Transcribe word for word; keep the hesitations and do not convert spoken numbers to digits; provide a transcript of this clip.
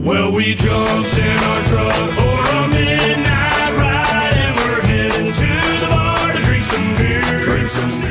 Well, we jumped in our truck for a midnight ride, and we're heading to the bar to drink some beer. Drink some beer.